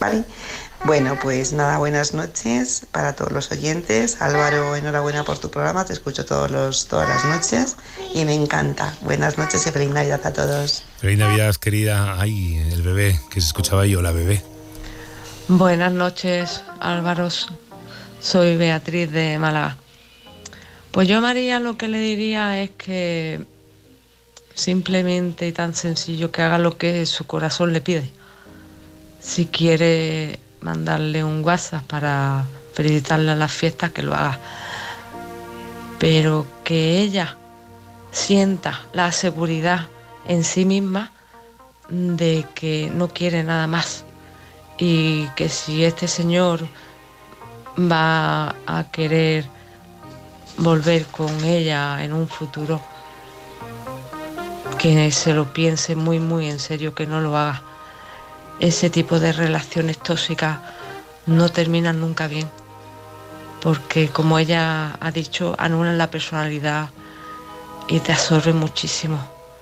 ¿vale? Bueno, pues nada, buenas noches para todos los oyentes. Álvaro, enhorabuena por tu programa, te escucho todas las noches y me encanta. Buenas noches y feliz Navidad a todos. Feliz Navidad, querida. Ay, el bebé, que se escuchaba ahí, o la bebé. Buenas noches, Álvaro. Soy Beatriz de Málaga. Pues yo a María lo que le diría es que simplemente y tan sencillo que haga lo que su corazón le pide. Si quiere mandarle un WhatsApp para felicitarle a las fiestas, que lo haga. Pero que ella sienta la seguridad en sí misma de que no quiere nada más. Y que si este señor va a querer volver con ella en un futuro, que se lo piense muy muy en serio, que no lo haga. Ese tipo de relaciones tóxicas no terminan nunca bien, porque como ella ha dicho, anulan la personalidad y te absorben muchísimo.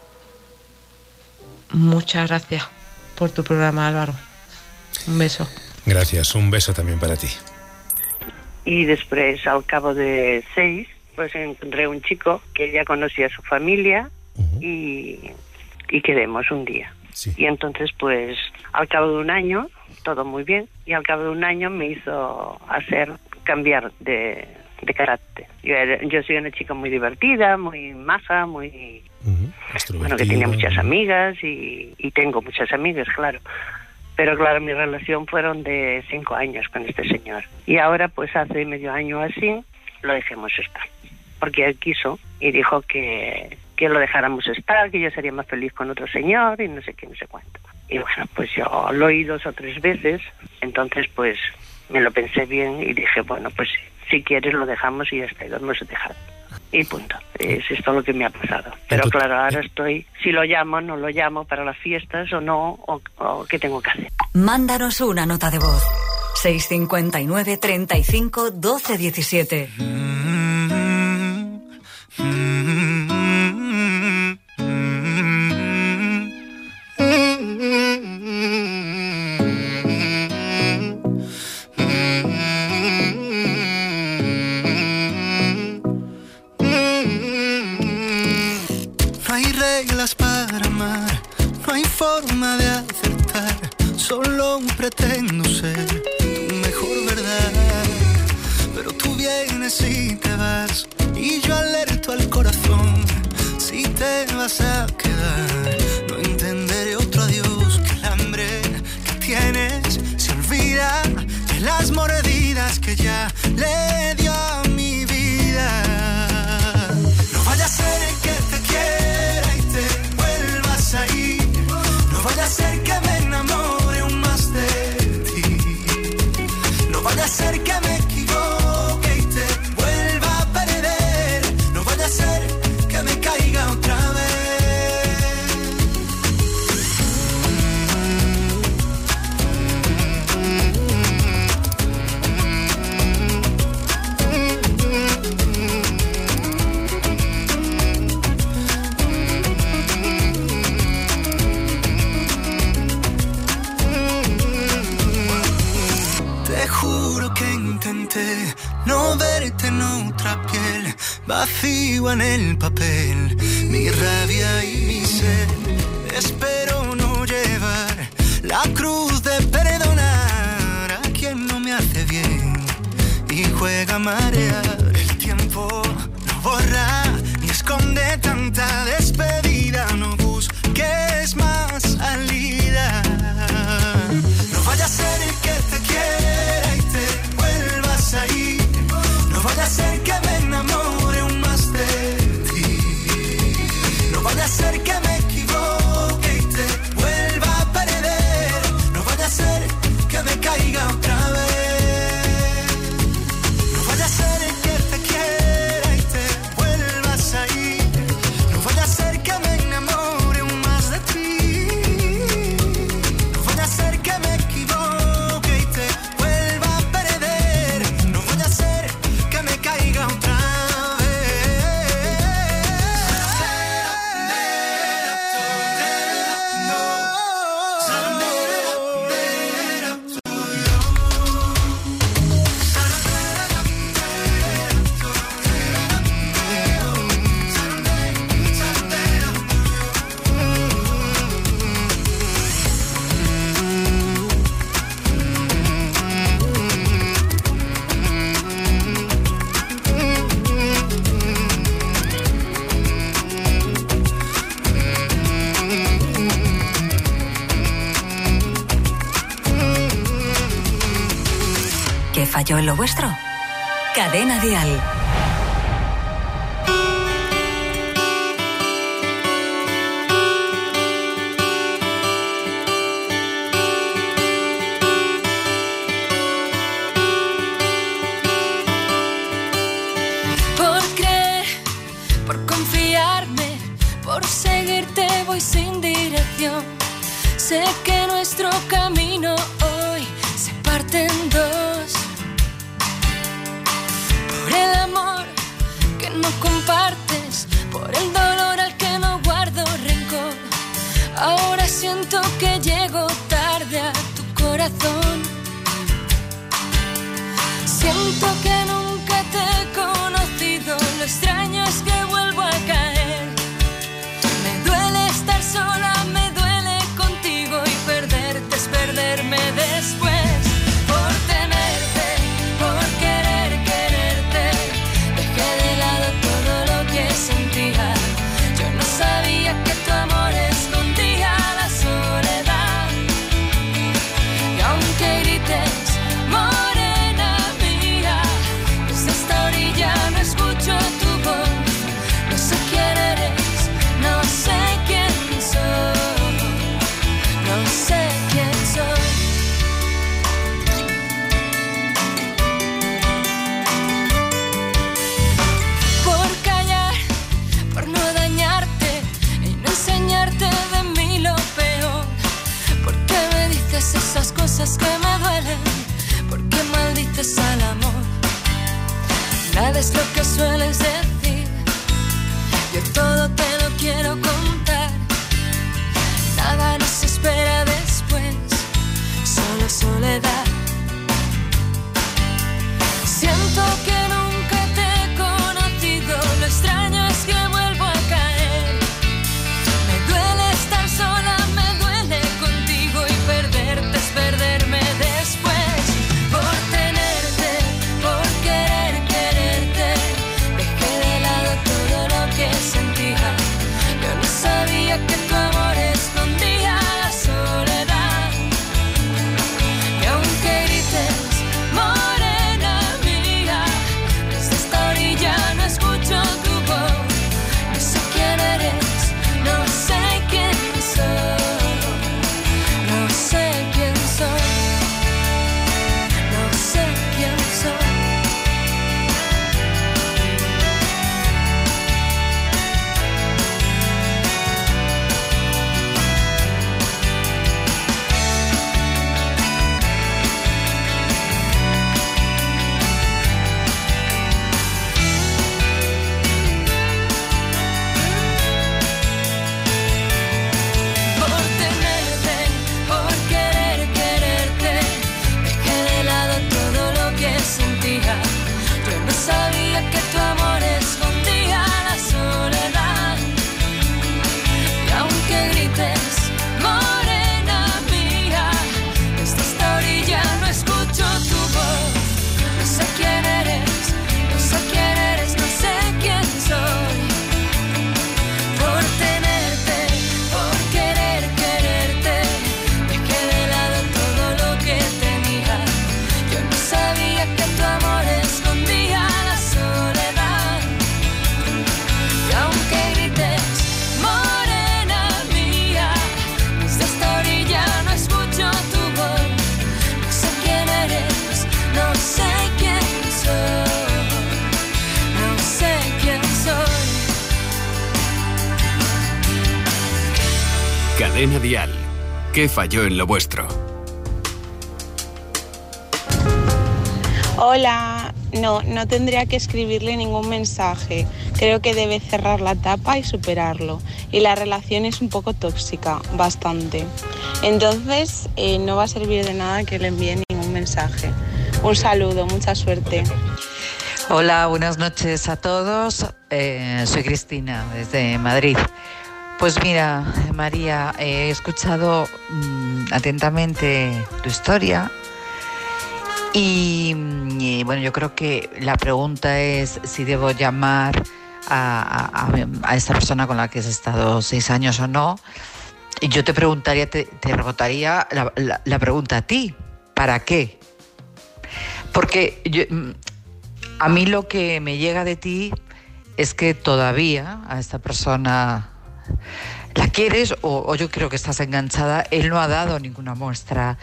Muchas gracias por tu programa, Álvaro. Un beso. Gracias, un beso también para ti. Y después, al cabo de 6, pues encontré un chico que ya conocía a su familia y quedemos un día. Sí. Y entonces, pues, al cabo de un año, todo muy bien, y al cabo de un año me hizo cambiar de carácter. Yo soy una chica muy divertida, muy maja, muy... Bueno, que tenía muchas amigas y tengo muchas amigas, claro. Pero claro, mi relación fueron de 5 años con este señor. Y ahora, pues hace medio año así, lo dejemos estar. Porque él quiso y dijo que lo dejáramos estar, que yo sería más feliz con otro señor y no sé qué, no sé cuánto. Y bueno, pues yo lo oí 2 o 3 veces, entonces pues me lo pensé bien y dije, bueno, pues si quieres lo dejamos y ya está, y lo hemos dejado. Y punto, es esto lo que me ha pasado. Pero claro, ahora estoy, si lo llamo, no lo llamo para las fiestas o no, o qué tengo que hacer. Mándanos una nota de voz. 659 35 12 17. Para amar, no hay forma de acertar, solo pretendo ser tu mejor verdad. Pero tú vienes y te vas, y yo alerto al corazón. Si te vas a quedar, no entenderé otro adiós, que el hambre que tienes se olvida de las mordidas que ya le dio a mi vida. No vaya a ser que te quiera y te vuelvas a ir, no vaya a ser que me enamore aún más de ti, no vaya a ser que me equivoque y te vuelva a perder, no vaya a ser que me caiga otra vez. Te juro que intenté no verte en otra piel, vacío en el papel, mi rabia y mi sed. Espero no llevar la cruz de perdonar a quien no me hace bien y juega a marear. El tiempo no borra ni esconde tanta despedida, no busques más salida. No vaya a ser que te quiera y te vuelvas a ir, no vaya a ser que me enamore aún más de ti, no vaya a ser que me equivoque y te vuelva a perder, no vaya a ser que me caiga otra vez, no vaya a ser que te quiera y te vuelvas a ir, no vaya a ser ¿Qué falló en lo vuestro? Cadena Dial. Por creer, por confiarme, por seguirte voy sin dirección. Sé que nuestro camino hoy se parte en dos. Por el amor que no compartes, por el dolor al que no guardo rencor. Ahora siento que llego tarde a tu corazón. Siento que nunca te he conocido, lo extraño es que vuelvo a caer. Me duele estar sola, me duele contigo y perderte es perderme después. Por tenerte, por querer quererte, dejé de lado todo lo que sentía. Yo no sabía que tu amor escondía la soledad. Y aunque grites, morena mía, desde esta orilla no escucho tu voz. No sé quién eres, no sé quién soy, no sé quién soy. Por callar, por no dañarte y no enseñarte de mí lo peor. ¿Por qué me dices esas cosas que me duelen? ¿Por qué maldices al amor? Nada es lo que sueles decir, yo todo te lo quiero contar. Nada nos espera después, solo soledad. Siento que nunca te he conocido, lo extraño es que vuelvo a caer. Me duele estar sola, me duele contigo y perderte es perderme después. Por tenerte, por querer quererte, dejé de lado todo lo que sentía. Yo no sabía que tu amor escondía la soledad. Y aunque grites, morena mía, desde esta orilla no escucho tu voz. No sé quién eres, no sé quién soy, no sé quién soy, no sé quién soy. Por tenerte, por querer quererte, dejé de lado todo lo que sentía. Yo no sabía que tu amor escondía la soledad. Y aunque grites, morena mía, desde esta orilla no escucho tu voz. No sé quién eres, no sé quién eres, no sé quién soy. Por tenerte, por querer quererte, dejé de lado todo lo que tenía. Yo no sabía que tu amor escondía la soledad. Y aunque grites, morena mía, desde esta orilla no escucho tu voz. No sé quién eres, no sé quién soy, no sé quién soy. Cadena Dial. ¿Qué falló en lo vuestro? Hola, no tendría que escribirle ningún mensaje. Creo que debe cerrar la tapa y superarlo. Y la relación es un poco tóxica, bastante. Entonces, no va a servir de nada que le envíe ningún mensaje. Un saludo, mucha suerte. Hola, buenas noches a todos. Soy Cristina, desde Madrid. Pues mira, María, he escuchado atentamente tu historia y bueno, yo creo que la pregunta es si debo llamar a esta persona con la que has estado 6 años o no. Y yo te preguntaría, te rebotaría la pregunta a ti, ¿para qué? Porque a mí lo que me llega de ti es que todavía a esta persona la quieres o yo creo que estás enganchada. Él no ha dado ninguna muestra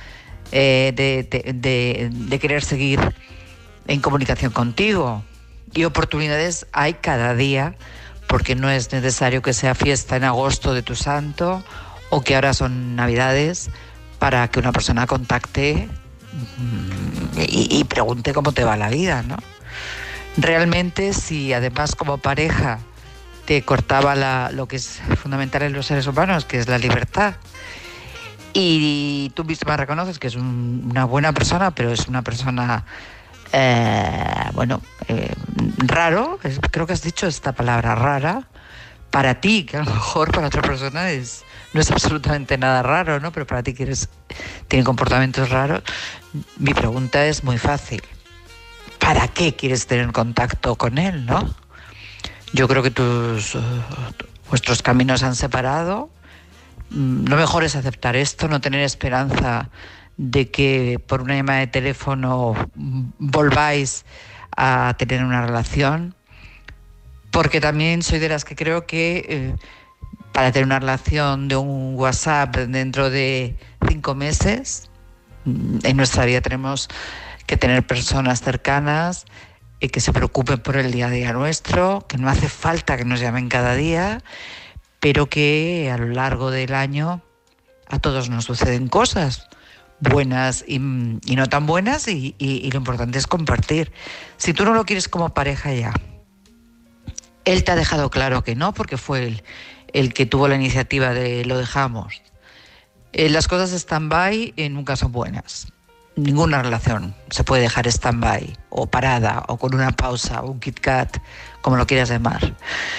de querer seguir en comunicación contigo. Y oportunidades hay cada día, porque no es necesario que sea fiesta en agosto de tu santo o que ahora son Navidades para que una persona contacte y pregunte cómo te va la vida, ¿no? Realmente, si además como pareja te cortaba lo que es fundamental en los seres humanos, que es la libertad, y tú misma reconoces que es una buena persona, pero es una persona, raro, creo que has dicho esta palabra, rara, para ti, que a lo mejor para otra persona no es absolutamente nada raro, ¿no? Pero para ti que tiene comportamientos raros, mi pregunta es muy fácil. ¿Para qué quieres tener contacto con él, no? Yo creo que vuestros caminos se han separado. Lo mejor es aceptar esto, no tener esperanza de que por una llamada de teléfono volváis a tener una relación, porque también soy de las que creo que para tener una relación de un WhatsApp dentro de 5 meses, en nuestra vida tenemos que tener personas cercanas que se preocupen por el día a día nuestro, que no hace falta que nos llamen cada día, pero que a lo largo del año a todos nos suceden cosas buenas y no tan buenas, y lo importante es compartir. Si tú no lo quieres como pareja ya, él te ha dejado claro que no, porque fue él el que tuvo la iniciativa de lo dejamos. Las cosas stand-by nunca son buenas. Ninguna relación se puede dejar stand-by o parada o con una pausa o un Kit Kat, como lo quieras llamar.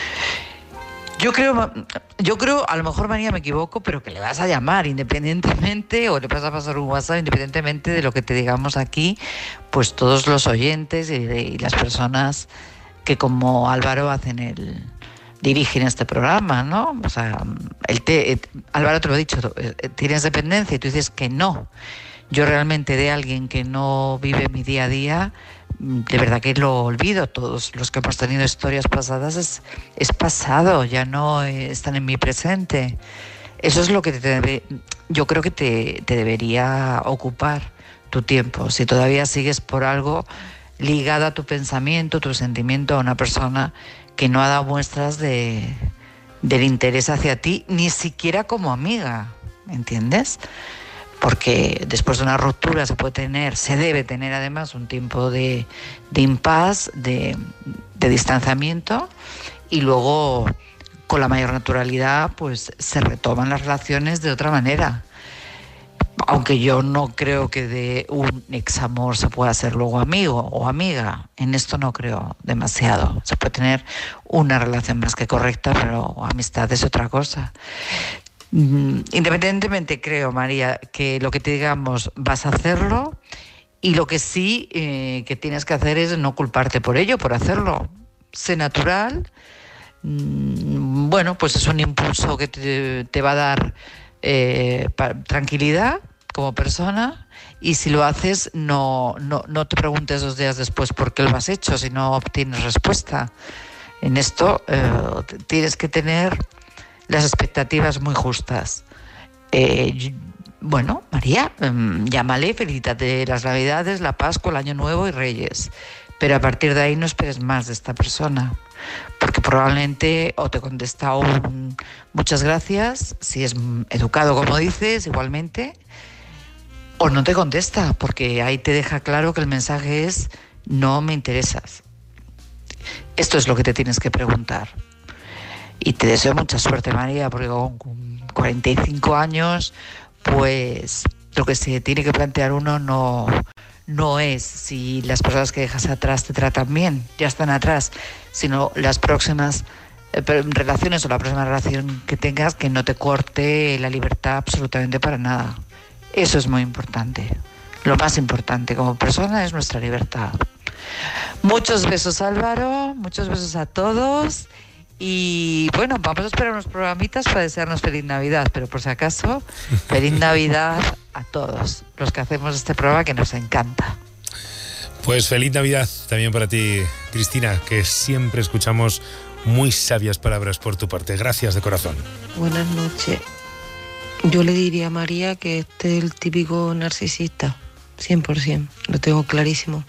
Yo creo, a lo mejor, María, me equivoco, pero que le vas a llamar independientemente, o le vas a pasar un WhatsApp independientemente de lo que te digamos aquí, pues todos los oyentes y las personas que como Álvaro dirigen este programa, ¿no? O sea, Álvaro te lo he dicho, tienes dependencia y tú dices que no. Yo realmente de alguien que no vive mi día a día, de verdad que lo olvido. Todos los que hemos tenido historias pasadas es pasado, ya no están en mi presente. Eso es lo que yo creo que te debería ocupar tu tiempo. Si todavía sigues por algo ligado a tu pensamiento, tu sentimiento, a una persona que no ha dado muestras del interés hacia ti, ni siquiera como amiga, ¿entiendes? Porque después de una ruptura se debe tener además un tiempo de impasse, de distanciamiento, y luego con la mayor naturalidad pues se retoman las relaciones de otra manera. Aunque yo no creo que de un examor se pueda ser luego amigo o amiga, en esto no creo demasiado. Se puede tener una relación más que correcta, pero amistad es otra cosa. Independientemente, creo, María, que lo que te digamos vas a hacerlo, y lo que sí que tienes que hacer es no culparte por ello, por hacerlo. Sé natural. Bueno, pues es un impulso que te va a dar tranquilidad como persona, y si lo haces no te preguntes 2 días después por qué lo has hecho si no obtienes respuesta. En esto tienes que tener las expectativas muy justas. Bueno, María, llámale, felicítate las Navidades, la Pascua, el Año Nuevo y Reyes, pero a partir de ahí no esperes más de esta persona, porque probablemente o te contesta un muchas gracias, si es educado como dices, igualmente, o no te contesta, porque ahí te deja claro que el mensaje es no me interesas. Esto es lo que te tienes que preguntar. Y te deseo mucha suerte, María, porque con 45 años, pues lo que se tiene que plantear uno no es si las personas que dejas atrás te tratan bien, ya están atrás, sino las próximas relaciones o la próxima relación que tengas, que no te corte la libertad absolutamente para nada. Eso es muy importante. Lo más importante como persona es nuestra libertad. Muchos besos, Álvaro, muchos besos a todos. Y bueno, vamos a esperar unos programitas para desearnos feliz Navidad, pero por si acaso, feliz Navidad a todos los que hacemos este programa que nos encanta. Pues feliz Navidad también para ti, Cristina, que siempre escuchamos muy sabias palabras por tu parte. Gracias de corazón. Buenas noches. Yo le diría a María que este es el típico narcisista, 100%, lo tengo clarísimo.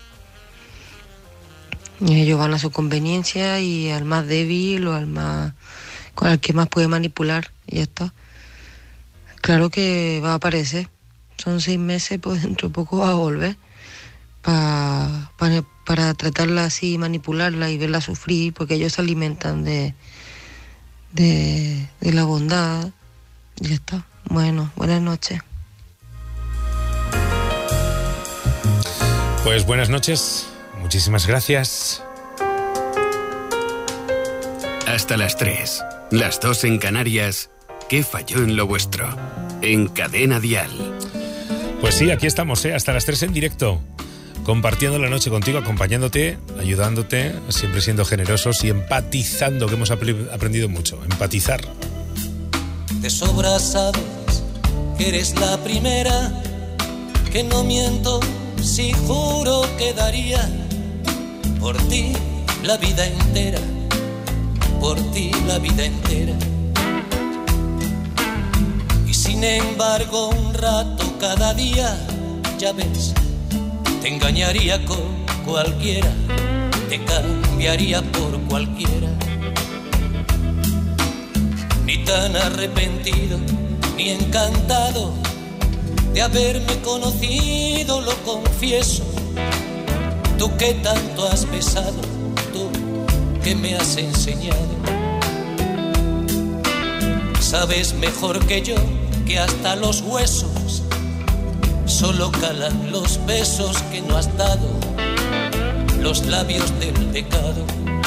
Y ellos van a su conveniencia y al más débil o con el que más puede manipular, y ya está. Claro que va a aparecer. Son 6 meses, pues dentro de poco va a volver para tratarla así, manipularla y verla sufrir, porque ellos se alimentan de la bondad. Y ya está. Bueno, buenas noches. Pues buenas noches, muchísimas gracias. Hasta las 3, las 2 en Canarias. ¿Qué falló en lo vuestro? En Cadena Dial. Pues sí, aquí estamos, hasta las 3 en directo, compartiendo la noche contigo, acompañándote, ayudándote, siempre siendo generosos y empatizando, que hemos aprendido mucho, empatizar. De sobra sabes que eres la primera, que no miento si juro que daría por ti la vida entera, por ti la vida entera. Y sin embargo un rato cada día, ya ves, te engañaría con cualquiera, te cambiaría por cualquiera. Ni tan arrepentido, ni encantado de haberme conocido, lo confieso. Tú que tanto has besado, tú que me has enseñado. Sabes mejor que yo que hasta los huesos solo calan los besos que no has dado, los labios del pecado.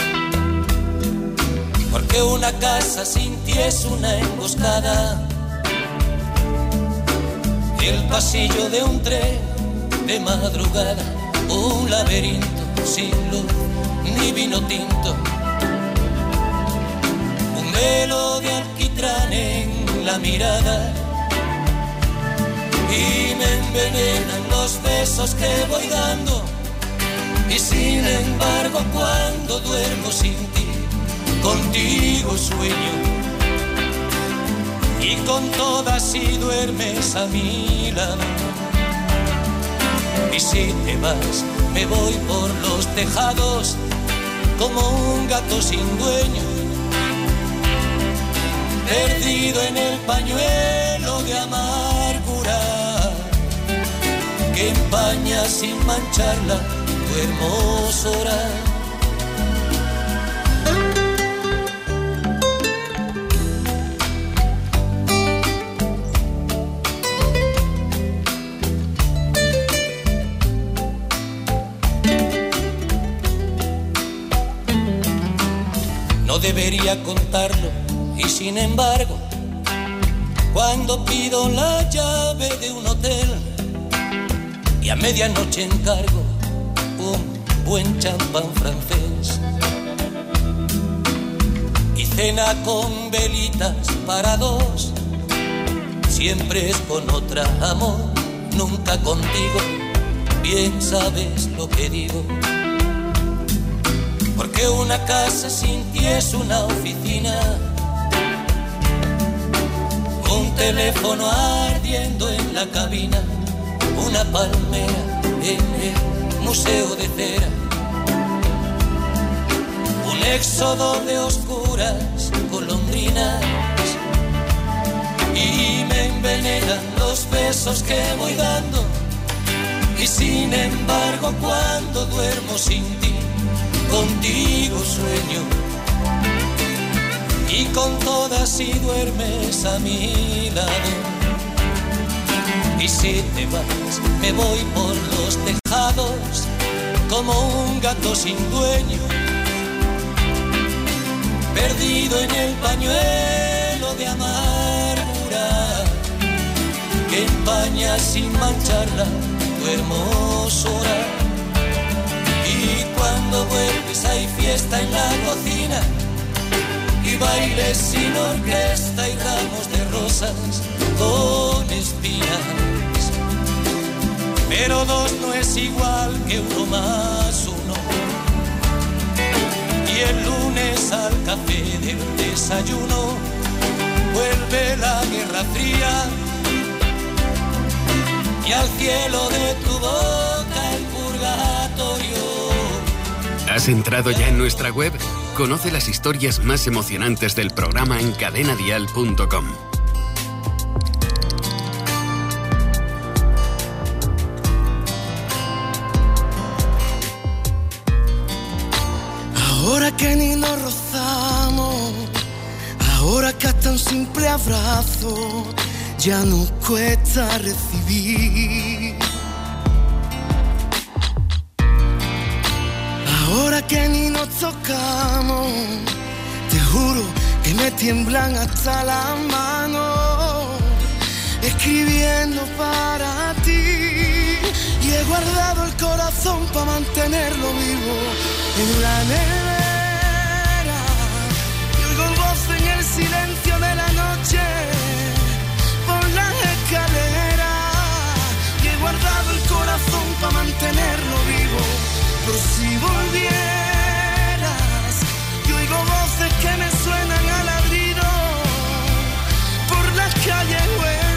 Porque una casa sin ti es una emboscada, el pasillo de un tren de madrugada, un laberinto sin luz ni vino tinto, un velo de alquitrán en la mirada, y me envenenan los besos que voy dando, y sin embargo cuando duermo sin ti, contigo sueño, y con todas si duermes a mi lado. Y si te vas, me voy por los tejados como un gato sin dueño, perdido en el pañuelo de amargura que empaña sin mancharla tu hermosura. No debería contarlo y sin embargo, cuando pido la llave de un hotel y a medianoche encargo un buen champán francés y cena con velitas para dos, siempre es con otra, amor, nunca contigo, bien sabes lo que digo. Porque una casa sin ti es una oficina, un teléfono ardiendo en la cabina, una palmera en el museo de cera, un éxodo de oscuras golondrinas, y me envenenan los besos que voy dando, y sin embargo cuando duermo sin ti, contigo sueño, y con todas si duermes a mi lado. Y si te vas, me voy por los tejados como un gato sin dueño, perdido en el pañuelo de amargura que empaña sin mancharla tu hermosura. Y cuando vuelves hay fiesta en la cocina y bailes sin orquesta y ramos de rosas con espinas. pero dos no es igual que uno más uno. Y el lunes al café del desayuno vuelve la guerra fría y al cielo de tu boca el purgatorio. ¿Has entrado ya en nuestra web? Conoce las historias más emocionantes del programa en cadenadial.com. Ahora que ni nos rozamos, ahora que hasta un simple abrazo ya nos cuesta recibir. Ahora que ni nos tocamos, te juro que me tiemblan hasta las manos, escribiendo para ti. Y he guardado el corazón para mantenerlo vivo en la nevera. Y oigo voz en el silencio de la noche por las escaleras. Y he guardado el corazón para mantenerlo vivo por si volvieras. Y oigo voces que me suenan al ladrido por las callejuelas.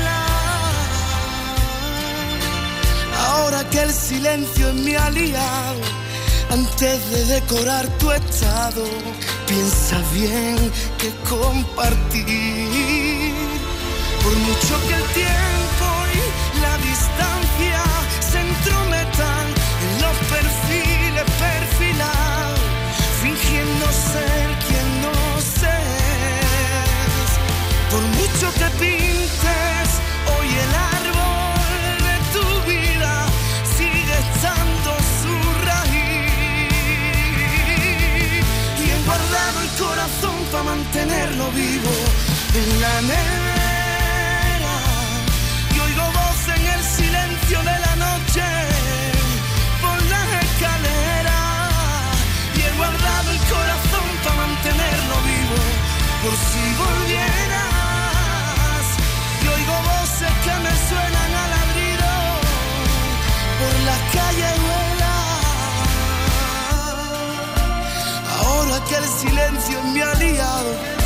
Ahora que el silencio es mi aliado, antes de decorar tu estado, piensa bien que compartir. Por mucho que el tiempo y la distancia se entrometan en los perfiles perfilados, fingiendo ser quien no sé. Por mucho que pintes hoy el árbol de tu vida, sigue estando su raíz. Y he guardado el corazón para mantenerlo vivo en la nevera. Y oigo voz en el silencio de la noche por las escaleras. Y he guardado el corazón para mantenerlo vivo por si volvieras. Y oigo voces que me suenan al ladrido por las callejuelas. Ahora que el silencio es mi aliado,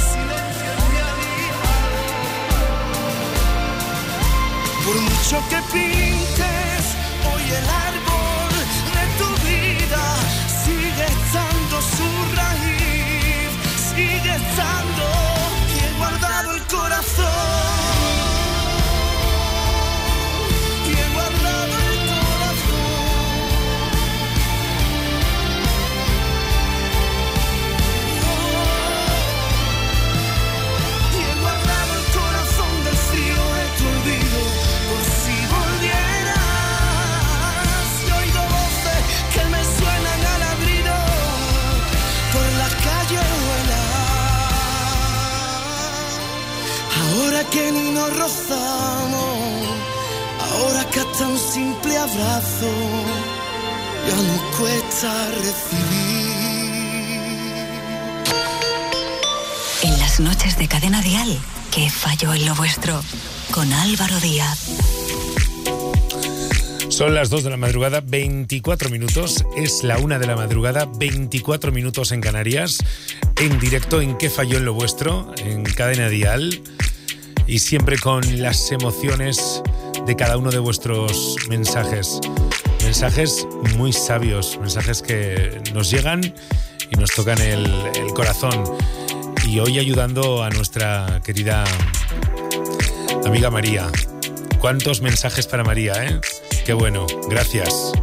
por mucho que pintes hoy el árbol de tu vida, sigue estando su raíz, sigue estando. Y he guardado el corazón, y he guardado el corazón, y he guardado el corazón del frío de tu olvido por si volvieras. Y oigo voces que me suenan al ladrido por las callejuelas. Ahora que ni nos rozamos, ahora que hasta un simple abrazo ya nos cuesta recibir. En las noches de Cadena Dial, ¿qué falló en lo vuestro? Con Álvaro Díaz. Son las 2 de la madrugada, 24 minutos. Es la 1 de la madrugada, 24 minutos en Canarias. En directo en ¿Qué falló en lo vuestro? En Cadena Dial. Y siempre con las emociones de cada uno de vuestros mensajes. Mensajes muy sabios, mensajes que nos llegan y nos tocan el corazón. Y hoy ayudando a nuestra querida amiga María. ¿Cuántos mensajes para María, eh? Qué bueno, gracias.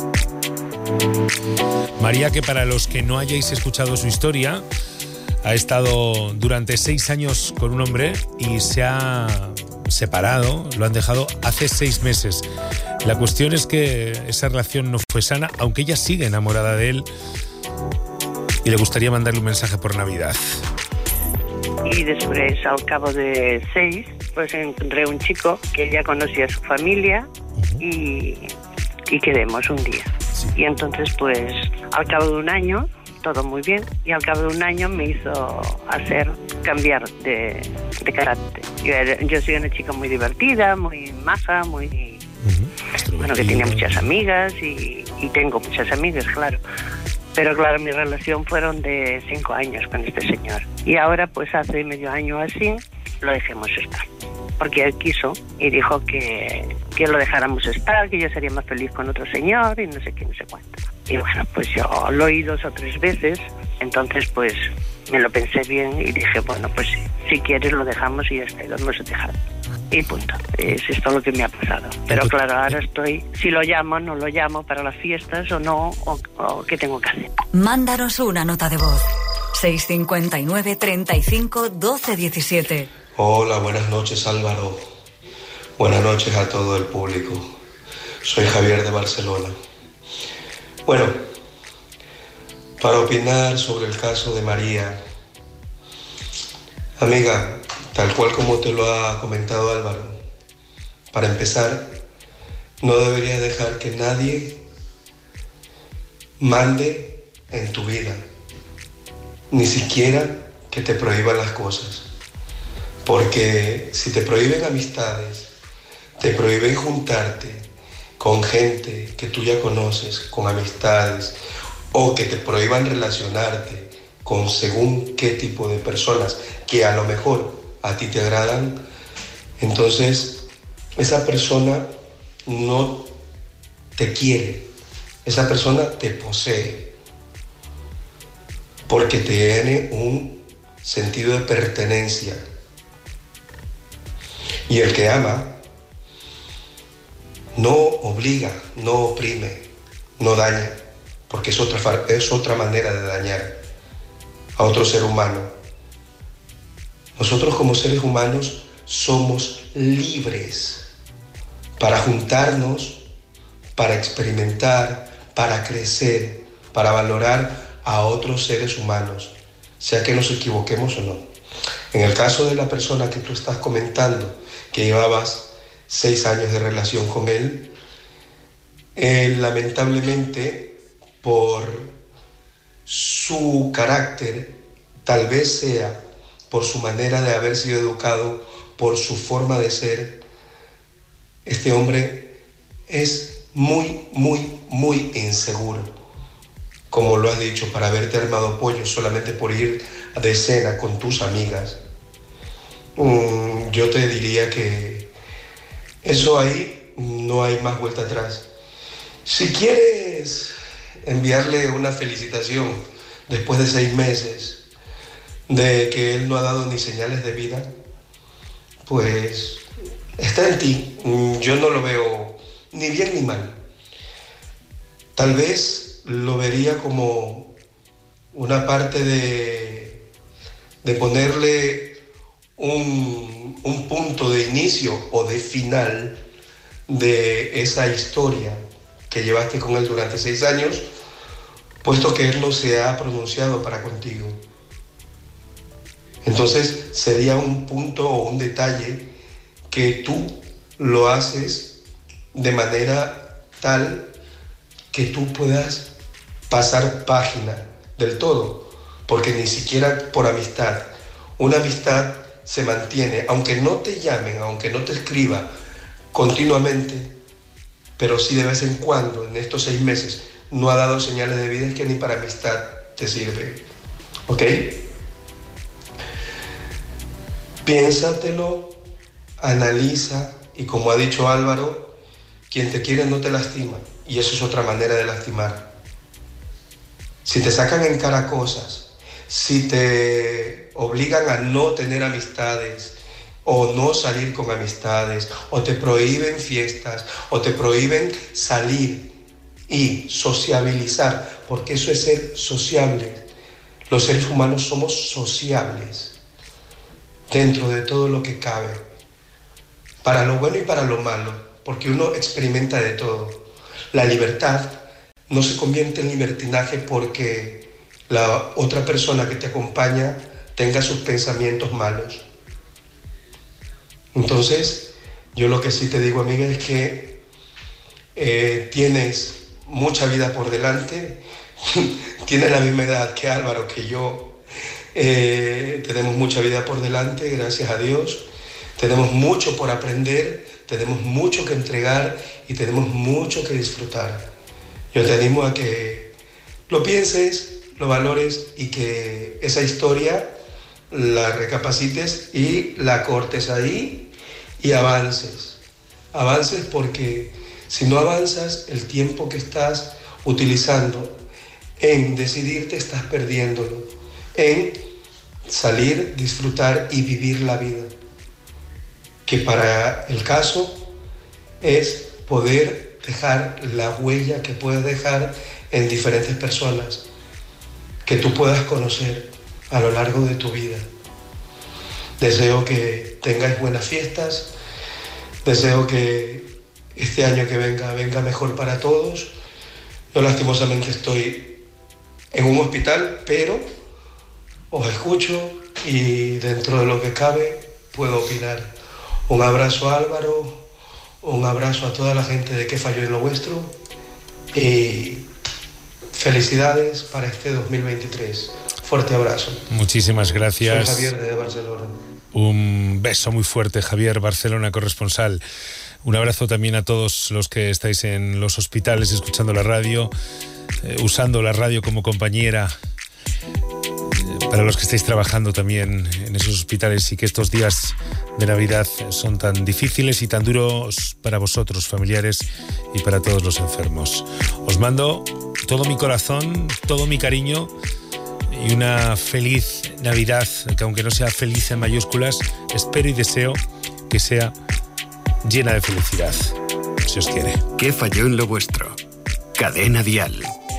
María, que para los que no hayáis escuchado su historia, ha estado durante 6 años con un hombre y se ha separado, lo han dejado hace 6 meses. La cuestión es que esa relación no fue sana, aunque ella sigue enamorada de él y le gustaría mandarle un mensaje por Navidad. Y después, al cabo de 6, pues encontré un chico que ya conocía a su familia y quedemos un día. Sí. Y entonces, pues, al cabo de un año, todo muy bien, y al cabo de un año me hizo cambiar de carácter. Yo soy una chica muy divertida, muy maja, muy... extrovertido. Bueno, que tenía muchas amigas y tengo muchas amigas, claro. Pero claro, mi relación fueron de 5 años con este señor. Y ahora, pues hace medio año así, lo dejemos estar. Porque él quiso y dijo que lo dejáramos estar, que yo sería más feliz con otro señor y no sé qué, no sé cuánto. Y bueno, pues yo lo oí 2 o 3 veces, entonces pues me lo pensé bien y dije, bueno, pues si quieres lo dejamos y ya está, y lo hemos dejado. Y punto. Es esto lo que me ha pasado. Pero claro, ahora estoy, si lo llamo, no lo llamo para las fiestas o no, o qué tengo que hacer. Mándanos una nota de voz. 659 35 12 17. Hola, buenas noches Álvaro. Buenas noches a todo el público. Soy Javier de Barcelona. Bueno, para opinar sobre el caso de María, amiga, tal cual como te lo ha comentado Álvaro, para empezar, no deberías dejar que nadie mande en tu vida, ni siquiera que te prohíban las cosas. Porque si te prohíben amistades, te prohíben juntarte con gente que tú ya conoces, con amistades, o que te prohíban relacionarte con según qué tipo de personas que a lo mejor a ti te agradan, entonces esa persona no te quiere, esa persona te posee, porque tiene un sentido de pertenencia. Y el que ama no obliga, no oprime, no daña, porque es otra manera de dañar a otro ser humano. Nosotros como seres humanos somos libres para juntarnos, para experimentar, para crecer, para valorar a otros seres humanos, sea que nos equivoquemos o no. En el caso de la persona que tú estás comentando, que llevabas 6 años de relación con él, lamentablemente por su carácter, tal vez sea por su manera de haber sido educado, por su forma de ser, este hombre es muy, muy, muy inseguro. Como lo has dicho, para haberte armado pollo solamente por ir de cena con tus amigas. Yo te diría que eso ahí no hay más vuelta atrás. Si quieres enviarle una felicitación después de 6 meses de que él no ha dado ni señales de vida, pues está en ti. Yo no lo veo ni bien ni mal. Tal vez lo vería como una parte de ponerle un punto de inicio o de final de esa historia que llevaste con él durante 6 años, puesto que él no se ha pronunciado para contigo. Entonces sería un punto o un detalle que tú lo haces de manera tal que tú puedas pasar página del todo, porque ni siquiera por amistad. Una amistad se mantiene, aunque no te llamen, aunque no te escriba continuamente, pero sí de vez en cuando, en estos 6 meses, no ha dado señales de vida, es que ni para amistad te sirve. ¿Ok? Piénsatelo, analiza, y como ha dicho Álvaro, quien te quiere no te lastima, y eso es otra manera de lastimar. Si te sacan en cara cosas, si te obligan a no tener amistades, o no salir con amistades, o te prohíben fiestas, o te prohíben salir y sociabilizar, porque eso es ser sociable. Los seres humanos somos sociables dentro de todo lo que cabe, para lo bueno y para lo malo, porque uno experimenta de todo. La libertad no se convierte en libertinaje porque la otra persona que te acompaña tenga sus pensamientos malos. Entonces, yo lo que sí te digo, amiga, es que tienes mucha vida por delante, tienes la misma edad que Álvaro, que yo, tenemos mucha vida por delante, gracias a Dios, tenemos mucho por aprender, tenemos mucho que entregar y tenemos mucho que disfrutar. Yo te animo a que lo pienses, lo valores y que esa historia la recapacites y la cortes ahí y avances. Avances porque si no avanzas, el tiempo que estás utilizando en decidirte estás perdiéndolo, en salir, disfrutar y vivir la vida. Que para el caso es poder dejar la huella que puedes dejar en diferentes personas, que tú puedas conocer a lo largo de tu vida. Deseo que tengáis buenas fiestas, deseo que este año que venga mejor para todos. Yo lastimosamente estoy en un hospital, pero os escucho y dentro de lo que cabe puedo opinar. Un abrazo a Álvaro, un abrazo a toda la gente de Que Falló en lo Vuestro y felicidades para este 2023. Fuerte abrazo. Muchísimas gracias. Soy Javier de Barcelona. Un beso muy fuerte, Javier, Barcelona, corresponsal. Un abrazo también a todos los que estáis en los hospitales escuchando la radio, usando la radio como compañera. Para los que estáis trabajando también en esos hospitales y que estos días de Navidad son tan difíciles y tan duros para vosotros, familiares, y para todos los enfermos. Os mando todo mi corazón, todo mi cariño y una feliz Navidad, que aunque no sea feliz en mayúsculas, espero y deseo que sea llena de felicidad, si os quiere. ¿Qué falló en lo vuestro? Cadena Dial.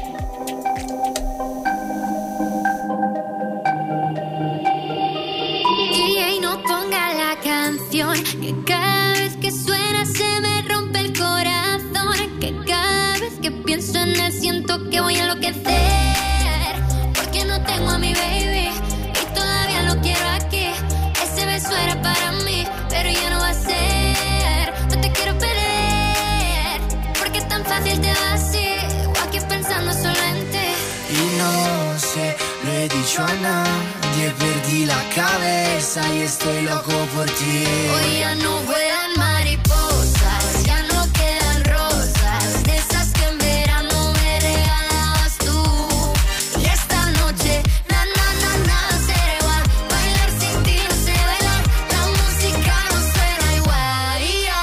Que cada vez que suena se me rompe el corazón, que cada vez que pienso en él siento que voy a enloquecer, porque no tengo a mi baby y todavía lo quiero aquí. Ese beso era para mí, pero ya no va a ser. No te quiero perder, porque es tan fácil te va así, o aquí pensando solo en ti. Y no sé, lo he dicho a nadie, perdí la cabeza y estoy loco por ti. Hoy ya no vuelan mariposas, ya no quedan rosas, de esas que en verano me regalabas tú. Y esta noche, nada será igual, bailar sin ti no sé bailar, la música no suena igual.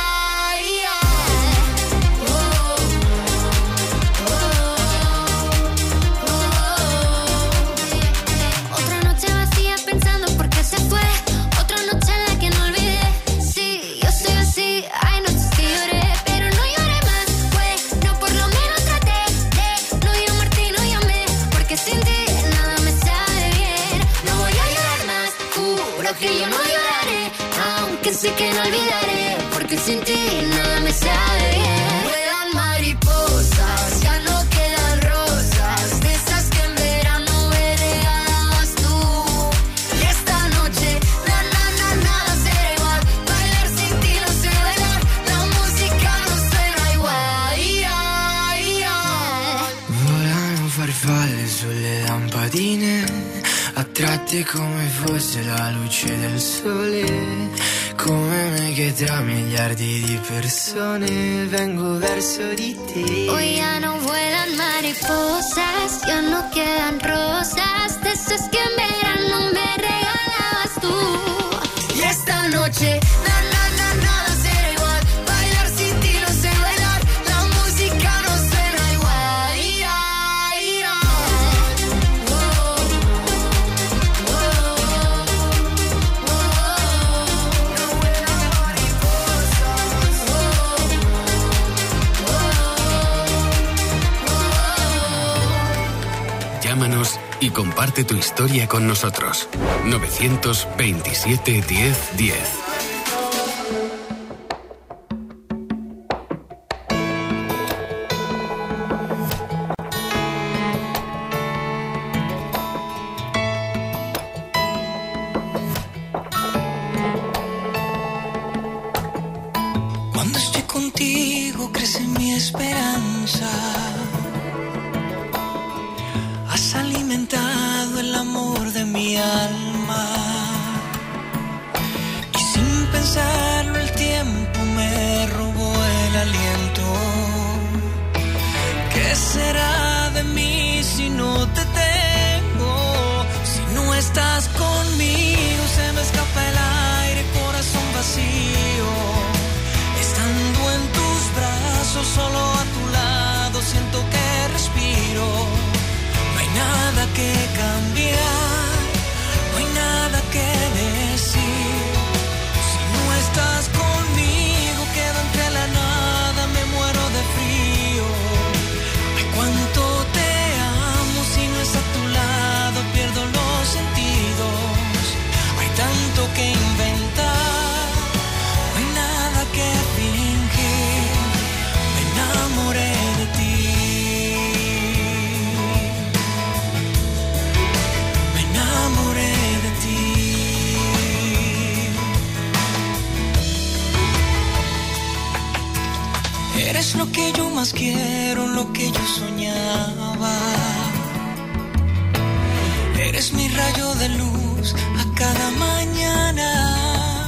Otra noche vacía pensando por qué se fue, otra noche en la que no olvidé. Sí, yo soy así, hay noches que lloré, pero no lloré más. Bueno, por lo menos traté de no llamarte y no llamé, porque sin ti nada me sabe bien. No voy a llorar más, juro que yo no lloraré, aunque sé que no olvidaré, porque sin ti nada me sabe bien. Vuelan mariposas, ya no quedan rosas, de esas que en verano me regalabas tú. Y esta noche, nada será igual, bailar sin ti no sé bailar, la música no suena igual. Volano farfalle sulle lampadine, attratte come fosse la luce del sole, come me che tra miliardi di persone vengo verso di te. Hoy ya no vuelan mariposas, ya no quedan rosas, de esas que en verano me regalabas tú. Y esta noche, nada será igual, bailar sin ti no sé bailar, la música no suena igual. Llámanos y comparte tu historia con nosotros. 927 10 10. Cuando estoy contigo crece mi esperanza. Has alimentado el amor de mi alma. Y sin ¿Qué será de mí si no te tengo? Si no estás conmigo, se me escapa el aire, corazón vacío. Estando en tus brazos, solo a tu lado, siento que respiro. No hay nada que cambiar, no hay nada que decir. Si no estás conmigo, quedo entre la nada, me muero de frío. Ay, cuánto te amo, si no es a tu lado, pierdo los sentidos. Hay tanto que inventar, no hay nada que fingir. Me enamoré de ti. Me enamoré de ti. Eres lo que yo más quiero, lo que yo soñaba. Eres mi rayo de luz a cada mañana.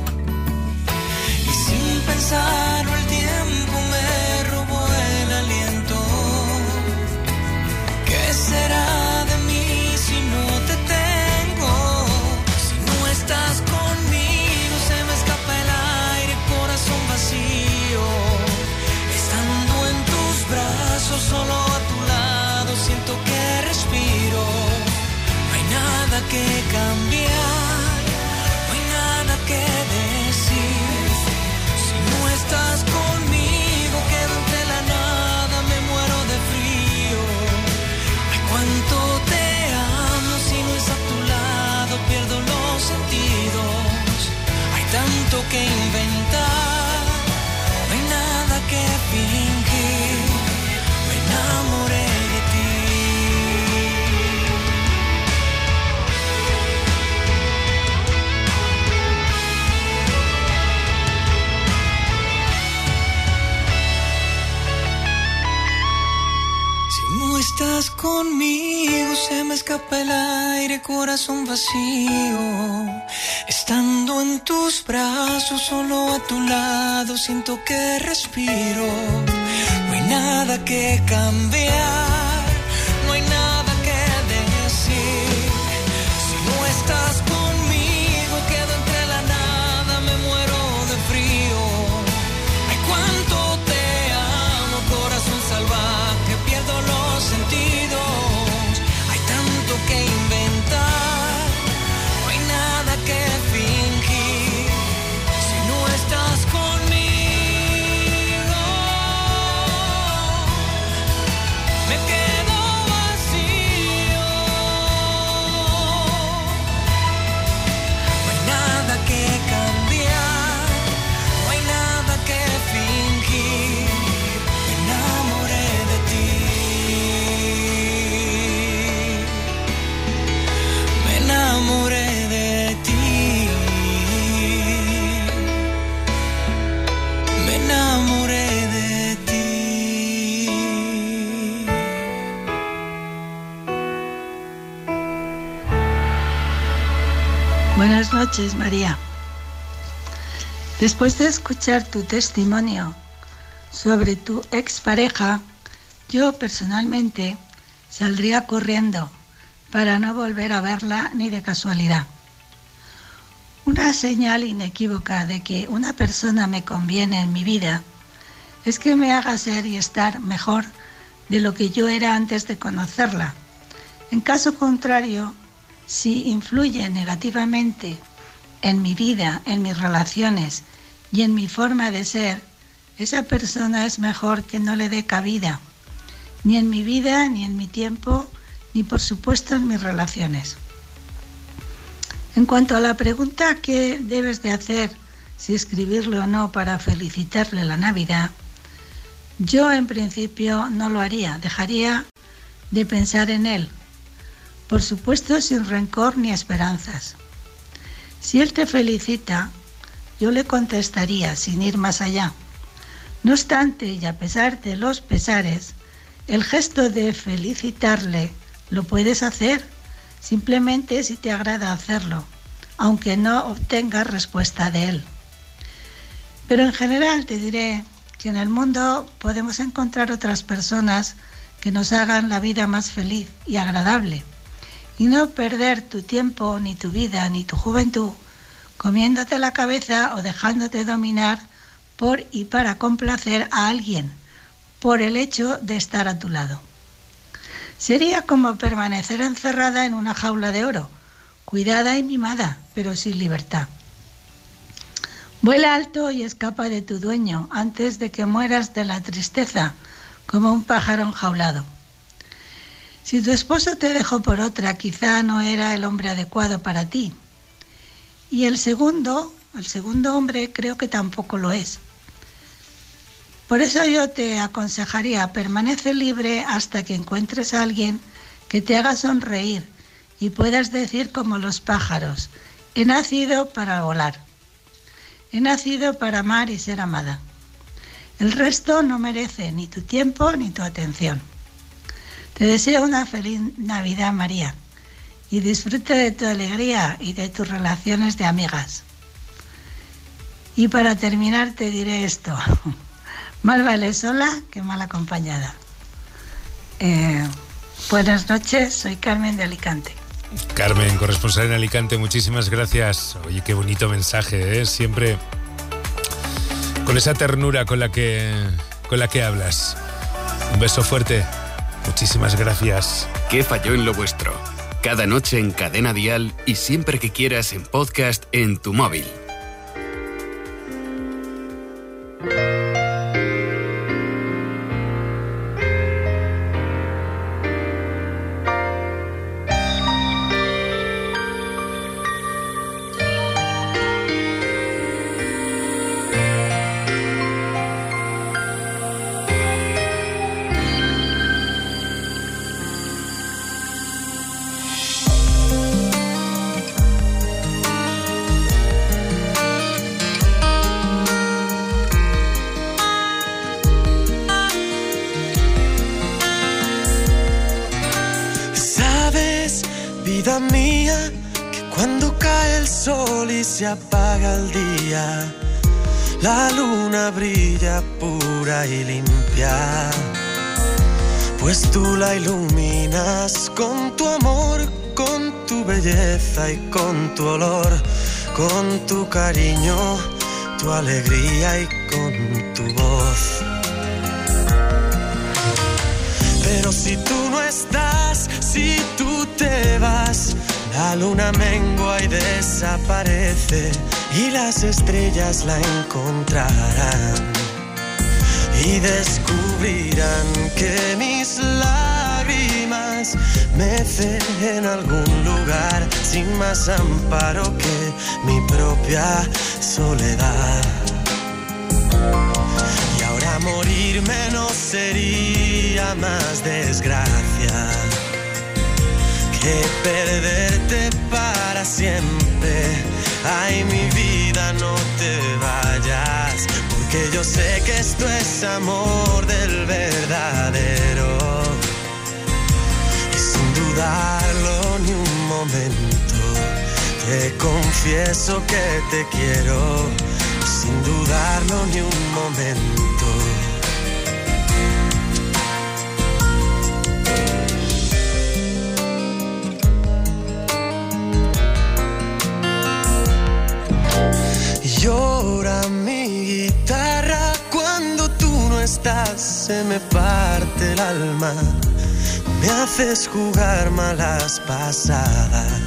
Y sin pensarlo el tiempo me robó el aliento. ¿Qué será de mí si no te tengo? Si no estás conmigo, se me escapa el aire, corazón vacío. Estando en tus brazos, solo a tu lado, siento que respiro. No hay nada que cambiar, no hay nada que decir. Si no estás conmigo, quedo entre la nada, me muero de frío. Ay, cuánto te amo, si no es a tu lado, pierdo los sentidos. Hay tanto que inventar, no hay nada que fingir. Me enamoré de ti. Si no estás conmigo, se me escapa el aire, corazón vacío. Estando en tus brazos, solo a tu lado, siento que respiro. No hay nada que cambiar, no hay nada que decir. Si no estás conmigo, quedo entre la nada, me muero de frío. Ay, cuánto te amo, corazón salvaje, pierdo los sentidos. Hay tanto que inventar, no hay nada que fingir. Si no estás conmigo, me quedo vacío. No hay nada que cambiar, no hay nada que fingir. Me enamoré de ti. Me enamoré de ti. Me enamoré de ti. Buenas noches, María. Después de escuchar tu testimonio sobre tu expareja, yo personalmente saldría corriendo para no volver a verla ni de casualidad. Una señal inequívoca de que una persona me conviene en mi vida es que me haga ser y estar mejor de lo que yo era antes de conocerla. En caso contrario, si influye negativamente en mi vida, en mis relaciones y en mi forma de ser, esa persona es mejor que no le dé cabida, ni en mi vida, ni en mi tiempo, ni por supuesto en mis relaciones. En cuanto a la pregunta que debes de hacer, si escribirle o no para felicitarle la Navidad, yo en principio no lo haría, dejaría de pensar en él, por supuesto sin rencor ni esperanzas. Si él te felicita, yo le contestaría sin ir más allá. No obstante, y a pesar de los pesares, el gesto de felicitarle lo puedes hacer simplemente si te agrada hacerlo, aunque no obtengas respuesta de él. Pero en general te diré si en el mundo podemos encontrar otras personas que nos hagan la vida más feliz y agradable, y no perder tu tiempo, ni tu vida, ni tu juventud, comiéndote la cabeza o dejándote dominar por y para complacer a alguien, por el hecho de estar a tu lado. Sería como permanecer encerrada en una jaula de oro, cuidada y mimada, pero sin libertad. Vuela alto y escapa de tu dueño antes de que mueras de la tristeza, como un pájaro enjaulado. Si tu esposo te dejó por otra, quizá no era el hombre adecuado para ti. Y el segundo hombre creo que tampoco lo es. Por eso yo te aconsejaría, permanece libre hasta que encuentres a alguien que te haga sonreír y puedas decir como los pájaros, he nacido para volar, he nacido para amar y ser amada. El resto no merece ni tu tiempo ni tu atención. Te deseo una feliz Navidad, María, y disfrute de tu alegría y de tus relaciones de amigas. Y para terminar te diré esto. Más vale sola que mal acompañada. Buenas noches, soy Carmen de Alicante. Carmen, corresponsal en Alicante, muchísimas gracias. Oye, qué bonito mensaje, ¿eh? Siempre con esa ternura con la que hablas. Un beso fuerte. Muchísimas gracias. ¿Qué falló en lo vuestro? Cada noche en Cadena Dial y siempre que quieras en podcast en tu móvil. Vida mía, que cuando cae el sol y se apaga el día, la luna brilla pura y limpia, pues tú la iluminas con tu amor, con tu belleza y con tu olor, con tu cariño, tu alegría y con tu voz. Pero si tú no estás, si tú te vas, la luna mengua y desaparece y las estrellas la encontrarán y descubrirán que mis lágrimas mecen en algún lugar sin más amparo que mi propia soledad. Y ahora morirme no sería más desgracia que perderte para siempre. Ay, mi vida, no te vayas, porque yo sé que esto es amor del verdadero. Y sin dudarlo ni un momento, te confieso que te quiero. Sin dudarlo ni un momento. Llora mi guitarra cuando tú no estás, se me parte el alma, me haces jugar malas pasadas.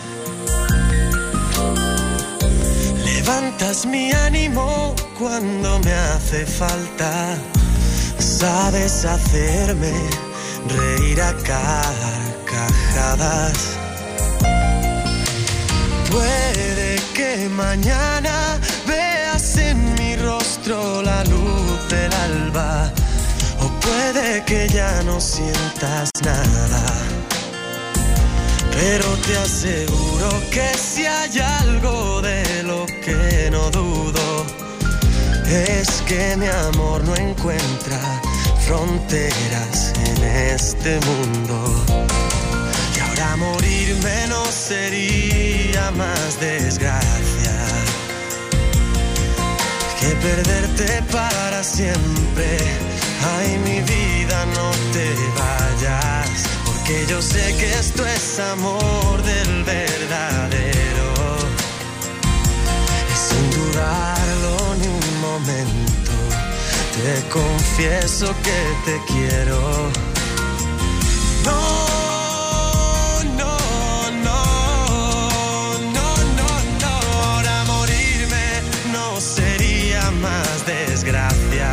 Levantas mi ánimo cuando me hace falta, sabes hacerme reír a carcajadas. Puede que mañana veas en mi rostro la luz del alba, o puede que ya no sientas nada. Pero te aseguro que si hay algo de lo que no dudo, es que mi amor no encuentra fronteras en este mundo. Y ahora morirme no sería más desgracia que que perderte para siempre. Ay, mi vida, no te vayas, porque yo sé que esto es amor del verdadero. Y sin dudarlo ni un momento, te confieso que te quiero. No. Más desgracia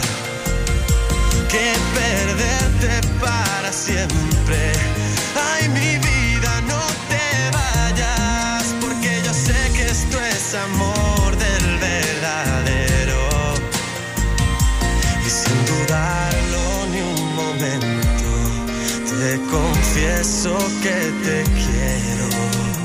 que perderte para siempre. Ay, mi vida, no te vayas, porque yo sé que esto es amor del verdadero. Y sin dudarlo ni un momento, te confieso que te quiero.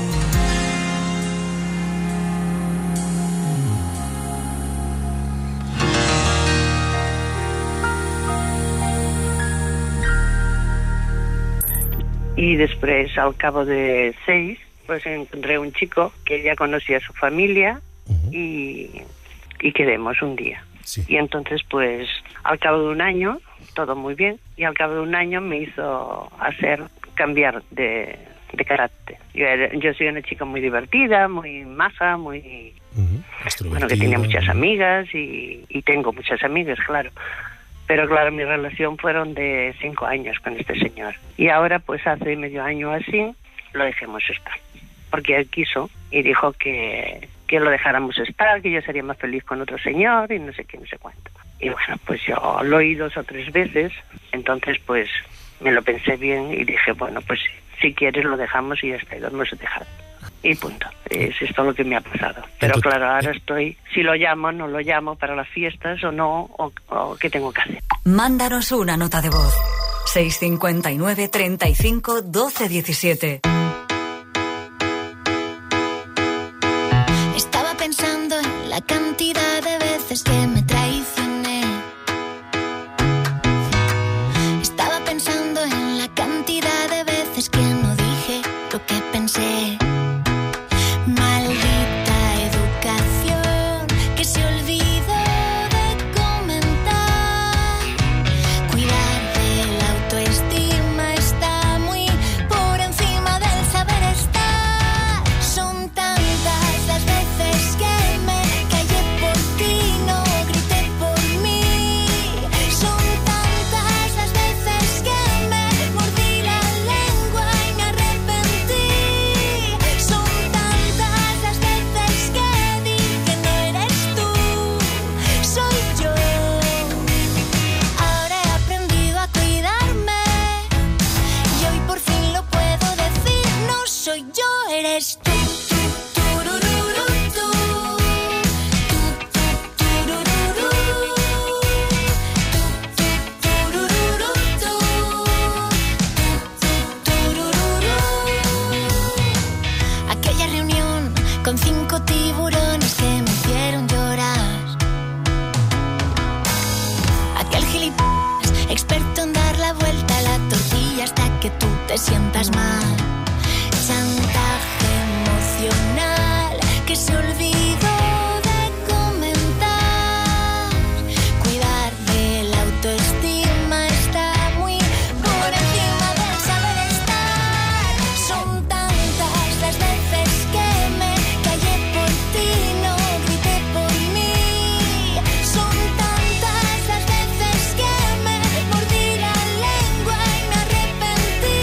Y después, al cabo de 6, pues encontré un chico que ya conocía a su familia y quedemos un día. Sí. Y entonces, pues, al cabo de un año, todo muy bien, y al cabo de un año me hizo cambiar de carácter. Yo soy una chica muy divertida, muy maja, muy... Bueno, que tenía muchas amigas y tengo muchas amigas, claro. Pero claro, mi relación fueron de 5 años con este señor. Y ahora, pues hace medio año así, lo dejemos estar. Porque él quiso y dijo que lo dejáramos estar, que yo sería más feliz con otro señor y no sé qué, no sé cuánto. Y bueno, pues yo lo oí 2 o 3 veces, entonces pues me lo pensé bien y dije, bueno, pues si quieres lo dejamos y ya está, y lo hemos dejado. Y punto. Es esto lo que me ha pasado. Pero claro, ahora estoy, si lo llamo, no lo llamo para las fiestas o no, o qué tengo que hacer. Mándanos una nota de voz. 659 35 12 17. Estaba pensando en la cantidad de veces que me traicioné. Estaba pensando en la cantidad de veces que no dije lo que pensé. Te sientas mal, chantaje emocional que se olvidó de comentar. Cuidar de la autoestima está muy por encima del saber estar. Son tantas las veces que me callé por ti, no grité por mí. Son tantas las veces que me mordí la lengua y me arrepentí.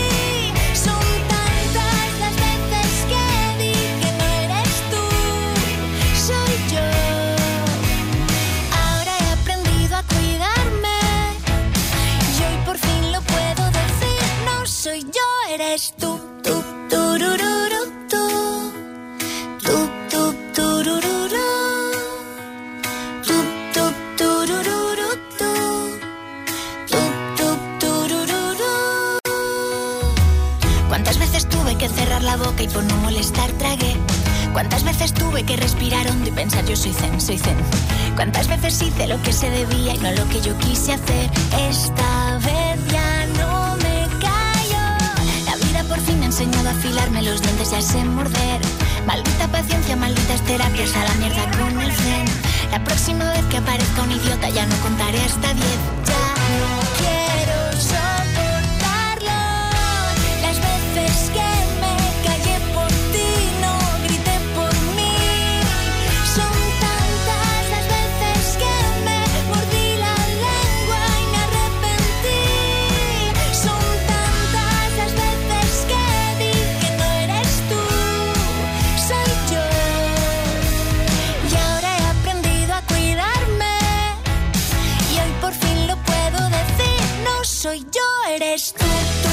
Soy yo, eres tú, tú, turururu, tú, tú, tú, turururu, tú, tú, turururu, tú, tú, tú, turururu. ¿Cuántas veces tuve que cerrar la boca y por no molestar tragué? ¿Cuántas veces tuve que respirar hondo y pensar yo soy zen, soy zen? ¿Cuántas veces hice lo que se debía y no lo que yo quise hacer? Esta vez ya no me por fin me ha enseñado a afilarme los dientes y a sé morder. Maldita paciencia, malditas terapias, a la mierda con el zen. La próxima vez que aparezca un idiota ya no contaré hasta 10. Ya no quiero soportarlo. Las veces que me callé por ti, no grité por mí. Son tantas las veces que me mordí la lengua y me arrepentí. Son tantas las veces que dije no eres tú, soy yo. Y ahora he aprendido a cuidarme y hoy por fin lo puedo decir. No soy yo, eres tú.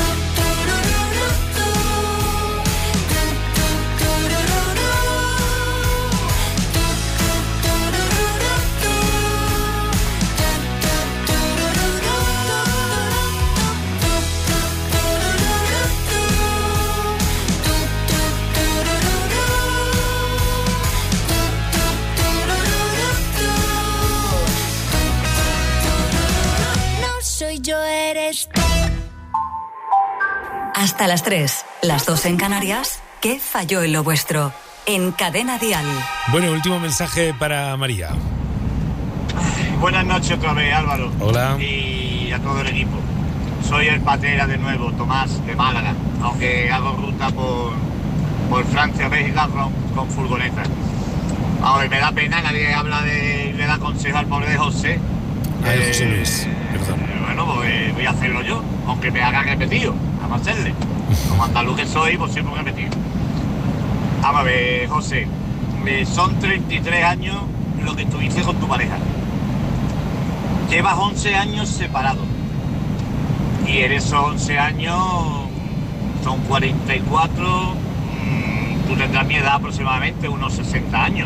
No soy yo, eres tú. Hasta las 3, las 2 en Canarias. ¿Qué falló en lo vuestro? En Cadena Dial. Bueno, último mensaje para María. Buenas noches otra vez, Álvaro. Hola. Y a todo el equipo. Soy el patera de nuevo, Tomás, de Málaga, aunque hago ruta por Francia, Bélgica con furgoneta. Ahora, me da pena, nadie habla de, le da consejo al pobre de José. José Luis, perdón. Bueno, pues voy a hacerlo yo, aunque me haga repetido, vamos a hacerle. Como andaluz que soy, pues siempre repetido. Vamos a ver, José, son 33 años lo que estuviste con tu pareja. Llevas 11 años separados. Y en esos 11 años son 44, tú tendrás mi edad aproximadamente, unos 60 años.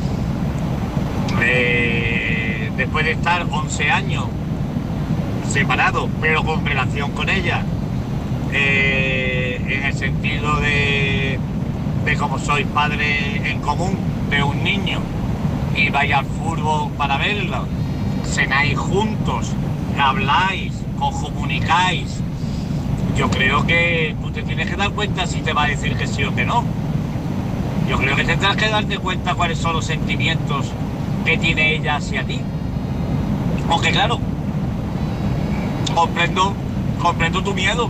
Después de estar 11 años separados, pero con relación con ella, en el sentido de como sois padres en común de un niño y vais al fútbol para verlo, cenáis juntos, habláis, os comunicáis, yo creo que tú te tienes que dar cuenta si te va a decir que sí o que no. Yo creo que tendrás que darte cuenta cuáles son los sentimientos que tiene ella hacia ti. Aunque claro, comprendo tu miedo.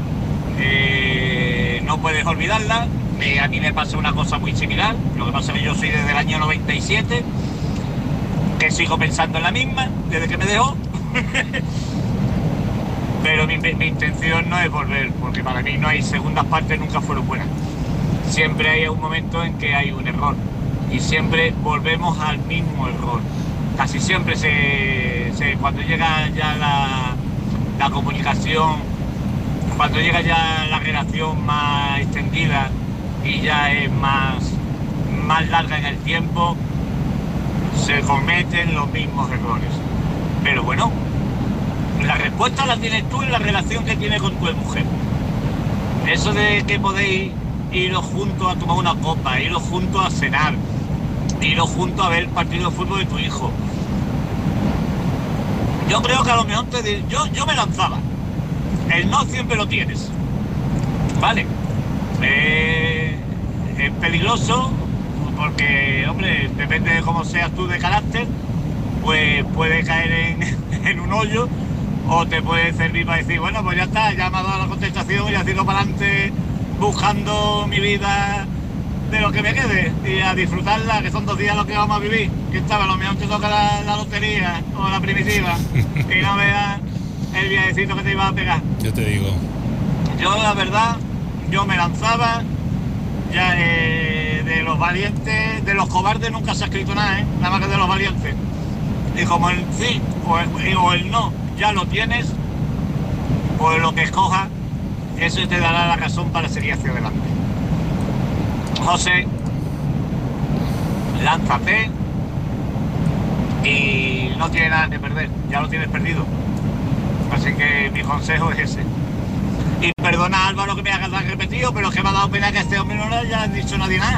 No puedes olvidarla. A mí me pasa una cosa muy similar. Lo que pasa es que yo soy desde el año 97, que sigo pensando en la misma, desde que me dejó. Pero mi intención no es volver, porque para mí no hay segundas partes, nunca fueron buenas. Siempre hay un momento en que hay un error. Y siempre volvemos al mismo error. Casi siempre cuando llega ya la comunicación, cuando llega ya la relación más extendida y ya es más larga en el tiempo, se cometen los mismos errores. Pero bueno, la respuesta la tienes tú en la relación que tienes con tu mujer. Eso de que podéis iros juntos a tomar una copa, iros juntos a cenar, iros juntos a ver el partido de fútbol de tu hijo. Yo creo que a lo mejor yo me lanzaba. El no siempre lo tienes, ¿vale? Es peligroso porque, hombre, depende de cómo seas tú de carácter, pues puede caer en un hoyo, o te puede servir para decir, bueno, pues ya está, ya me ha dado la contestación y ya sigo para adelante buscando mi vida de lo que me quede y a disfrutarla, que son 2 días los que vamos a vivir. Que estaba, a lo mejor te toca la lotería o la primitiva y no veas el viajecito que te iba a pegar. Yo te digo. Yo, la verdad, yo me lanzaba, ya de los valientes, de los cobardes nunca se ha escrito nada, nada más que de los valientes. Y como el sí o el no ya lo tienes, pues lo que escojas, eso te dará la razón para seguir hacia adelante. José, lánzate y no tienes nada que perder, ya lo tienes perdido. Así que mi consejo es ese. Y perdona, Álvaro, que me haga tan repetido, pero es que me ha dado pena que a este hombre no le haya dicho nadie nada.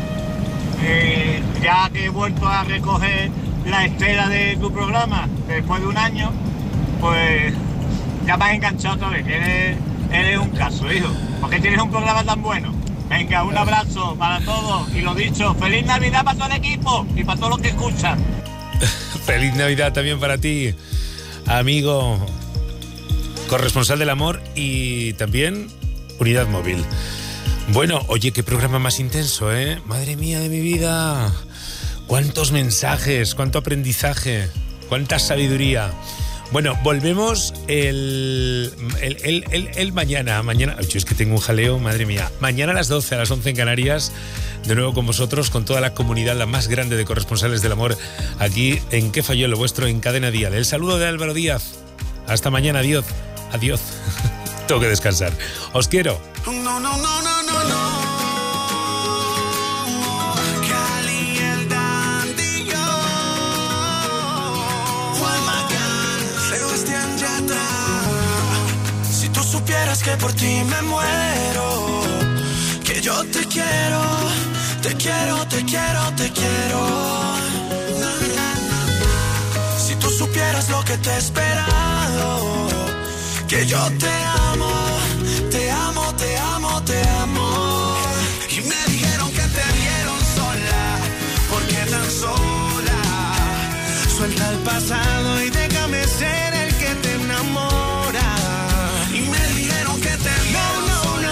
Ya que he vuelto a recoger la estela de tu programa después de un año, pues ya me has enganchado otra vez. Eres un caso, hijo. ¿Por qué tienes un programa tan bueno? Venga, un abrazo para todos y lo dicho, feliz Navidad para todo el equipo y para todos los que escuchan. Feliz Navidad también para ti, amigo, corresponsal del amor y también Unidad Móvil. Bueno, oye, qué programa más intenso, ¿eh? Madre mía de mi vida. Cuántos mensajes, cuánto aprendizaje, cuánta sabiduría. Bueno, volvemos el mañana. Yo es que tengo un jaleo, madre mía. Mañana a las 12, a las 11 en Canarias, de nuevo con vosotros, con toda la comunidad, la más grande de corresponsales del amor, aquí en ¿Qué falló lo vuestro? En Cadena Dial. El saludo de Álvaro Díaz. Hasta mañana, adiós. Adiós. Tengo que descansar. Os quiero. Supieras que por ti me muero, que yo te quiero, te quiero, te quiero, te quiero. Si tú supieras lo que te he esperado, que yo te amo, te amo, te amo, te amo. Y me dijeron que te vieron sola, ¿por qué tan sola? Suelta el pasado y déjame ser el que te enamora. Y me dijeron que te vieron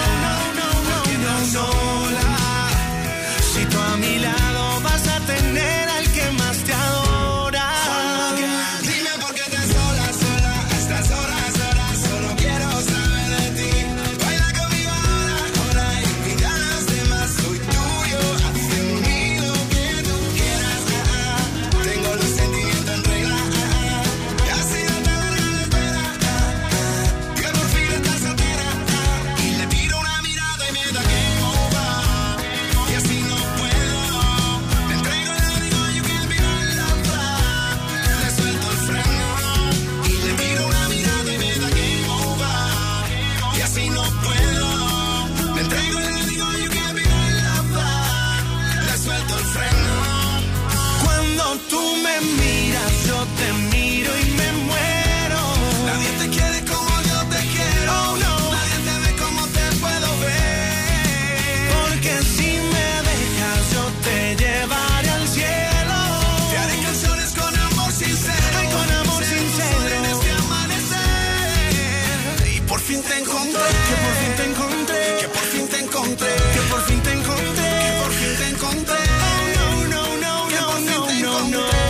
sola. Si tú a mi lado vas a tener al que más te adora. Dime por qué estás sola, sola. Estás sola, solo quiero saber de ti. Baila conmigo ahora, y mira a los demás. Soy tuyo, haz de mí lo que tú quieras. Tengo los sentimientos en regla. Y así no te larga la espera. Que por fin estás soltera. Y le tiro una mirada y me da game over. Y así no puedo. Te entrego, le digo you can't be my lover. Le suelto el freno. Y le tiro una mirada y me da game over. Y así no puedo. Te entrego, le digo you can't be my lover. Le suelto el freno. Cuando tú me miras, yo te miro y me muero. Nadie te quiere como yo te quiero. Oh, no. Nadie te ve como te puedo ver. Porque si me dejas, yo te llevaré al cielo. Te haré canciones con amor sincero. Ay, con amor sincero. En este amanecer. Y por fin te encontré. Que por fin te encontré. Que por fin te encontré. Que por fin te encontré. Que por fin te encontré. Oh, no, no, no, no, no, no, no.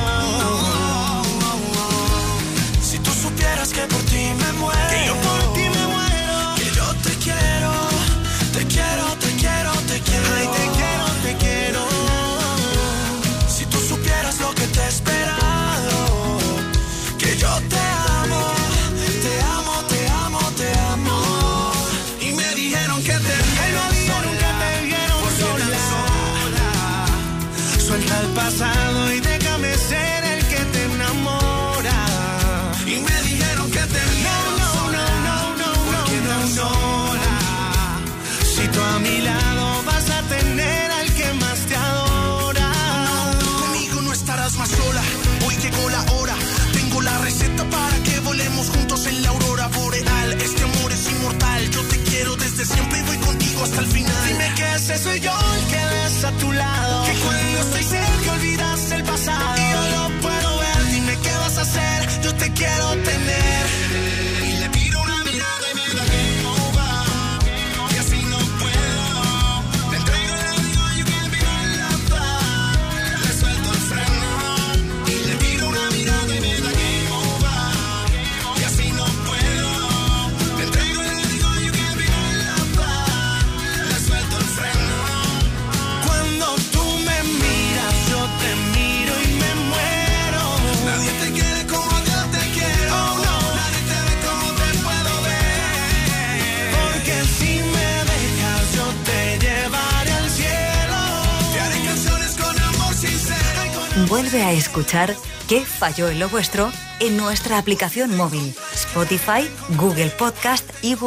Si tú supieras que por ti me muero, que yo por ti me muero, que yo te quiero, te quiero, te quiero, te quiero. Ay, te quiero, te quiero. Si tú supieras lo que te he esperado, que yo te amo, te amo, te amo, te amo. Y me dijeron que te vieron sola. Suelta el pasado y déjame ser el que te enamora. Y me dijeron que te vieron sola. ¿Por qué tan sola? Si tú a mi lado vas a tener al que más te adora. Conmigo no estarás más sola. Hoy llegó la hora. Tengo la receta para que volemos juntos en la aurora boreal. Este amor es inmortal. Yo te quiero desde siempre y voy contigo hasta el final. Dime que ese soy yo el que ves a tu lado. Que cuando estoy cerca olvidas el pasado. Y yo lo puedo ver. Dime qué vas a hacer. Yo te quiero tener. Y le tiro una mirada y me da game over. Y así no puedo. Te entrego, le digo you can't be my lover. Le suelto el freno. Y le tiro una mirada y me da game over. Y así no puedo. Te entrego, le digo you can't be my lover. Le suelto el freno. Cuando tú me miras, yo te miro y me muero. Nadie te quiere como yo te quiero. Oh, no. Nadie te ve como te puedo ver. Porque si me dejas, yo te llevaré al cielo. Te haré canciones con amor sincero. Vuelve a escuchar ¿Qué falló en lo vuestro? En nuestra aplicación móvil, Spotify, Google Podcast y